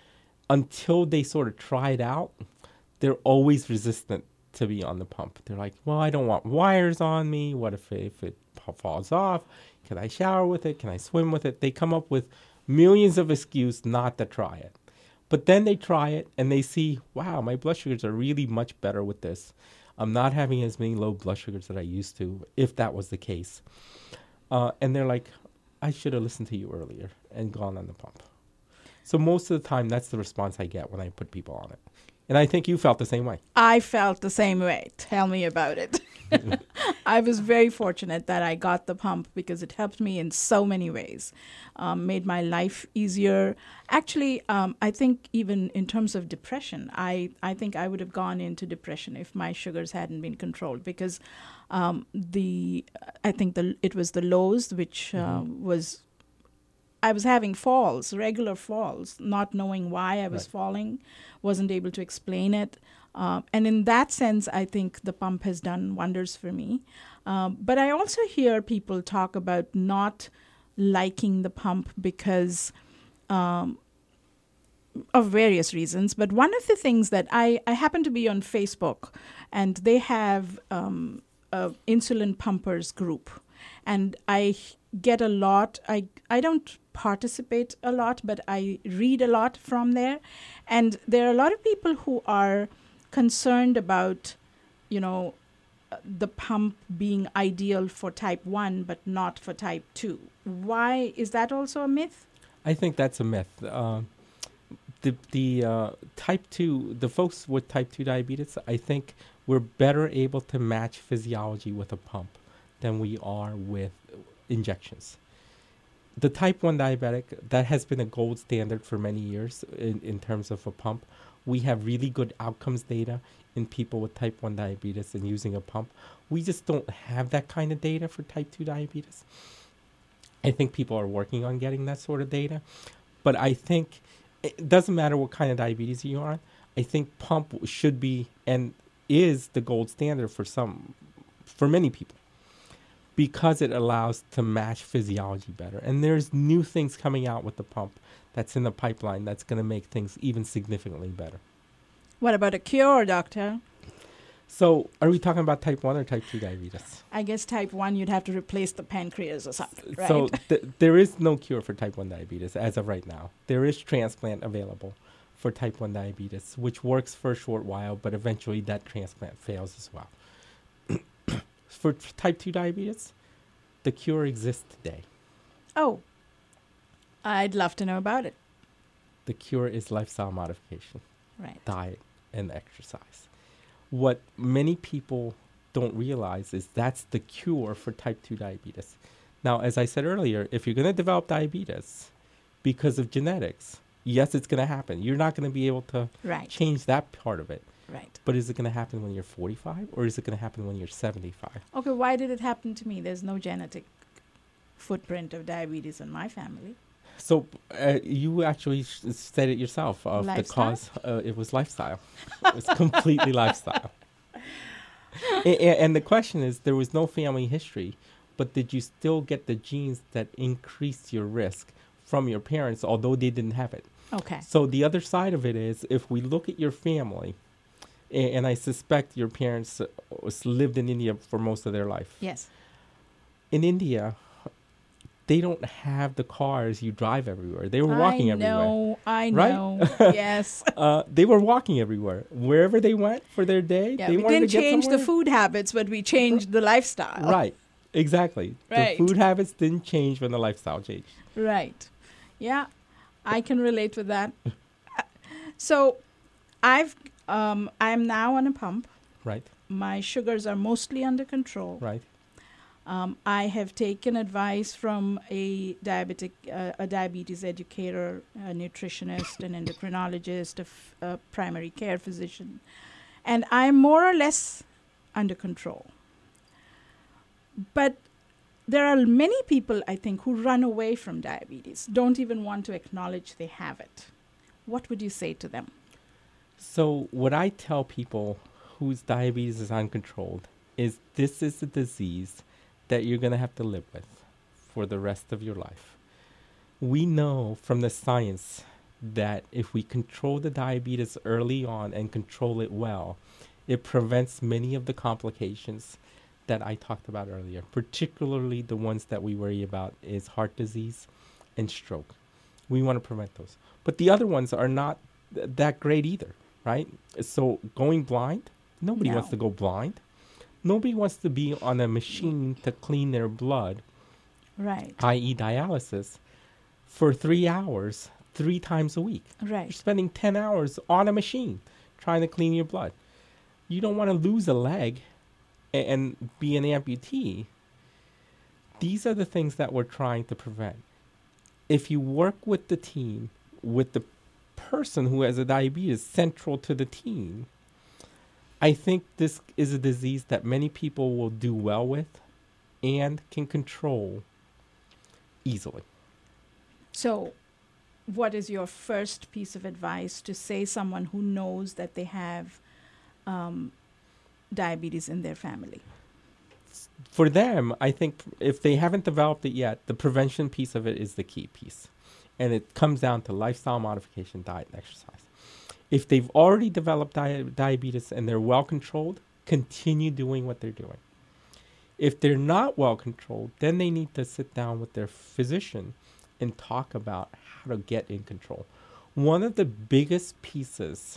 Until they sort of try it out, they're always resistant to be on the pump. They're like, well, I don't want wires on me. What if it, if it falls off? Can I shower with it? Can I swim with it? They come up with millions of excuses not to try it. But then they try it and they see, wow, my blood sugars are really much better with this. I'm not having as many low blood sugars that I used to, if that was the case. Uh, and they're like, I should have listened to you earlier and gone on the pump. So most of the time, that's the response I get when I put people on it. And I think you felt the same way. I felt the same way. Tell me about it. I was very fortunate that I got the pump because it helped me in so many ways, um, made my life easier. Actually, um, I think even in terms of depression, I, I think I would have gone into depression if my sugars hadn't been controlled because um, the I think the it was the lows, which uh, mm-hmm. was I was having falls, regular falls, not knowing why I was right. falling, wasn't able to explain it. Uh, and in that sense, I think the pump has done wonders for me. Um, but I also hear people talk about not liking the pump because um, of various reasons. But one of the things that I, I happen to be on Facebook, and they have um, a insulin pumpers group. And I get a lot, I, I don't participate a lot, but I read a lot from there. And there are a lot of people who are concerned about, you know, the pump being ideal for type one, but not for type two. Why is that also a myth? I think that's a myth. Uh, the the uh, type two, the folks with type two diabetes, I think we're better able to match physiology with a pump than we are with injections. The type one diabetic, that has been a gold standard for many years in, in terms of a pump. We have really good outcomes data in people with type one diabetes and using a pump. We just don't have that kind of data for type two diabetes. I think people are working on getting that sort of data. But I think it doesn't matter what kind of diabetes you're on. I think pump should be and is the gold standard for some, for many people, because it allows to match physiology better. And there's new things coming out with the pump that's in the pipeline that's going to make things even significantly better. What about a cure, doctor? So are we talking about type one or type two diabetes? I guess type one, you'd have to replace the pancreas or something, right? So th- there is no cure for type one diabetes as of right now. There is transplant available for type one diabetes, which works for a short while, but eventually that transplant fails as well. For t- type two diabetes, the cure exists today. Oh, I'd love to know about it. The cure is lifestyle modification, right? Diet and exercise. What many people don't realize is that's the cure for type two diabetes. Now, as I said earlier, if you're going to develop diabetes because of genetics, yes, it's going to happen. You're not going to be able to right. change that part of it. Right. But is it going to happen when you're forty-five or is it going to happen when you're seventy-five? Okay, why did it happen to me? There's no genetic footprint of diabetes in my family. So uh, you actually sh- said it yourself of lifestyle? The cause. Uh, it was lifestyle. It was completely lifestyle. A- a- and the question is, there was no family history, but did you still get the genes that increased your risk from your parents, although they didn't have it? Okay. So the other side of it is, if we look at your family, a- and I suspect your parents uh, lived in India for most of their life. Yes. In India, they don't have the cars you drive everywhere. They were walking I everywhere. Know, I right? know, yes. Uh, they were walking everywhere. Wherever they went for their day, yeah, they we wanted didn't to get change somewhere. the food habits, but we changed the lifestyle. Right, exactly. Right. The food habits didn't change when the lifestyle changed. Right. Yeah, I can relate with that. So I've, um, I'm now on a pump. Right. My sugars are mostly under control. Right. Um, I have taken advice from a diabetic, uh, a diabetes educator, a nutritionist, an endocrinologist, a, f- a primary care physician, and I'm more or less under control. But there are many people, I think, who run away from diabetes, don't even want to acknowledge they have it. What would you say to them? So what I tell people whose diabetes is uncontrolled is this is a disease that you're going to have to live with for the rest of your life. We know from the science that if we control the diabetes early on and control it well, it prevents many of the complications that I talked about earlier, particularly the ones that we worry about is heart disease and stroke. We want to prevent those. But the other ones are not th- that great either, right? So going blind, nobody No. wants to go blind. Nobody wants to be on a machine to clean their blood, Right. that is dialysis, for three hours, three times a week. Right. You're spending ten hours on a machine trying to clean your blood. You don't want to lose a leg and, and be an amputee. These are the things that we're trying to prevent. If you work with the team, with the person who has a diabetes central to the team, I think this is a disease that many people will do well with and can control easily. So, what is your first piece of advice to say someone who knows that they have um, diabetes in their family? For them, I think if they haven't developed it yet, the prevention piece of it is the key piece. And it comes down to lifestyle modification, diet, and exercise. If they've already developed di- diabetes and they're well controlled, continue doing what they're doing. If they're not well controlled, then they need to sit down with their physician and talk about how to get in control. One of the biggest pieces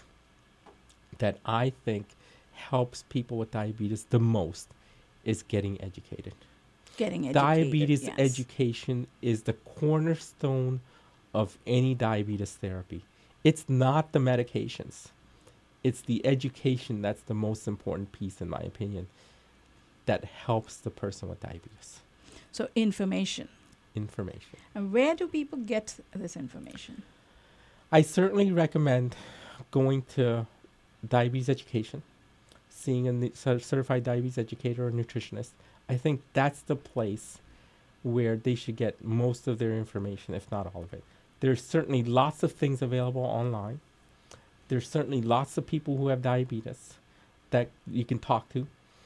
that I think helps people with diabetes the most is getting educated. Getting educated. Diabetes yes. education is the cornerstone of any diabetes therapy. It's not the medications. It's the education that's the most important piece, in my opinion, that helps the person with diabetes. So information. Information. And where do people get this information? I certainly recommend going to diabetes education, seeing a nu- cer- certified diabetes educator or nutritionist. I think that's the place where they should get most of their information, if not all of it. There's certainly lots of things available online. There's certainly lots of people who have diabetes that you can talk to.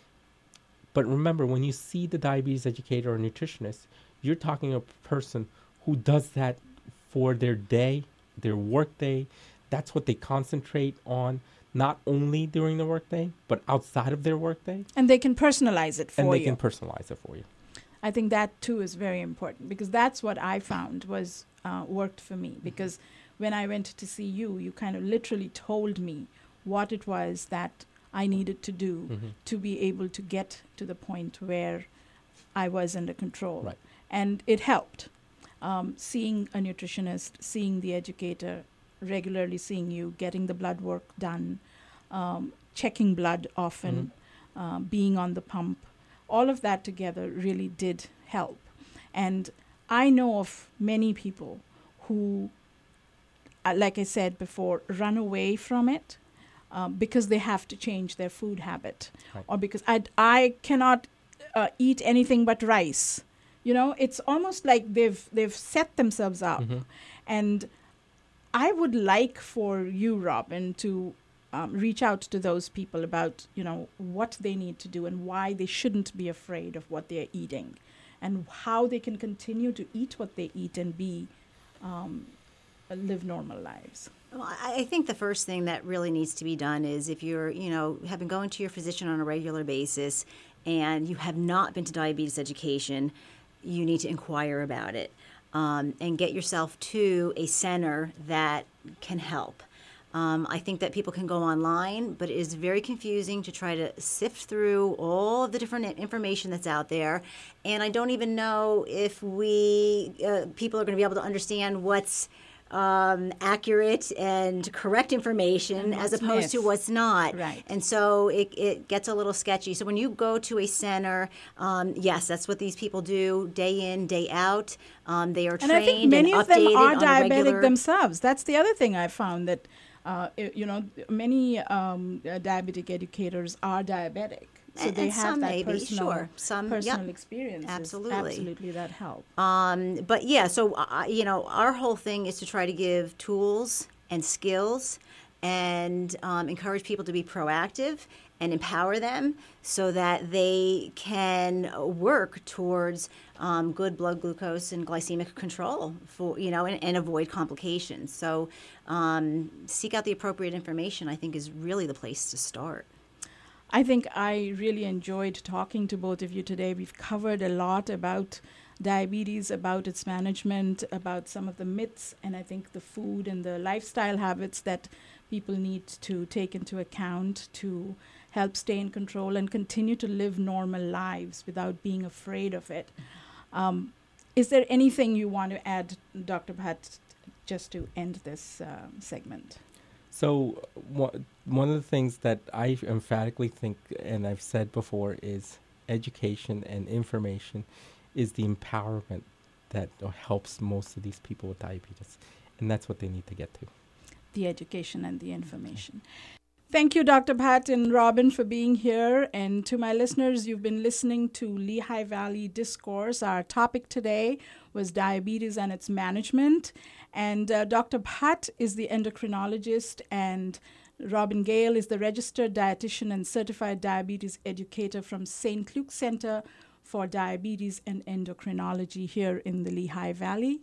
But remember, when you see the diabetes educator or nutritionist, you're talking to a person who does that for their day, their work day. That's what they concentrate on, not only during the workday, but outside of their workday. And they can personalize it for you. And they can personalize it for you. I think that too is very important, because that's what I found was uh, worked for me. Because when I went to see you, you kind of literally told me what it was that I needed to do Mm-hmm. to be able to get to the point where I was under control. Right. And it helped. Um, seeing a nutritionist, seeing the educator, regularly seeing you, getting the blood work done, um, checking blood often, Mhm. um, being on the pump, all of that together really did help. And I know of many people who, uh, like I said before, run away from it um, because they have to change their food habit, Right. or because I, I cannot uh, eat anything but rice. You know, it's almost like they've they've set themselves up. Mhm. And I would like for you, Robin, to um, reach out to those people about, you know, what they need to do and why they shouldn't be afraid of what they're eating, and how they can continue to eat what they eat and be um, uh, live normal lives. Well, I I think the first thing that really needs to be done is, if you're, you know, have been going to your physician on a regular basis and you have not been to diabetes education, you need to inquire about it um, and get yourself to a center that can help. Um, I think that people can go online, but it is very confusing to try to sift through all of the different i- information that's out there. And I don't even know if we uh, people are going to be able to understand what's um, accurate and correct information And as what's opposed to myth. what's not. Right. And so it, it gets a little sketchy. So when you go to a center, um, yes, that's what these people do day in, day out. Um, they are And I trained think many and of them updated are on a diabetic regular. themselves. That's the other thing I found, that, uh, i- you know, many um, uh, diabetic educators are diabetic. So And- they and have some that may be, personal, sure. Some- personal yep. experiences. Absolutely. Absolutely, that help. Um, but yeah, so uh, you know, our whole thing is to try to give tools and skills and um, encourage people to be proactive and empower them so that they can work towards um, good blood glucose and glycemic control for, you know, and, and avoid complications. So um, seek out the appropriate information, I think, is really the place to start. I think I really enjoyed talking to both of you today. We've covered a lot about diabetes, about its management, about some of the myths, and I think the food and the lifestyle habits that people need to take into account to help stay in control and continue to live normal lives without being afraid of it. Um, is there anything you want to add, Doctor Bhatt, just to end this uh, segment? So one one of the things that I emphatically think, and I've said before, is education and information is the empowerment that helps most of these people with diabetes. And that's what they need to get to. The education and the information. Thank you, Doctor Bhatt and Robin, for being here. And to my listeners, you've been listening to Lehigh Valley Discourse. Our topic today was diabetes and its management. And uh, Doctor Bhatt is the endocrinologist, and Robin Gale is the registered dietitian and certified diabetes educator from Saint Luke Center for Diabetes and Endocrinology here in the Lehigh Valley.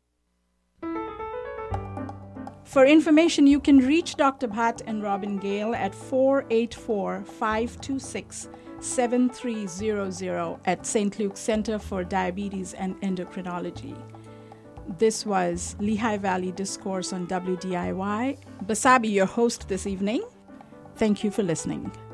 For information, you can reach Doctor Bhatt and Robin Gale at four eight four, five two six, seven three zero zero at Saint Luke Center for Diabetes and Endocrinology. This was Lehigh Valley Discourse on W D I Y. Basabi, your host this evening. Thank you for listening.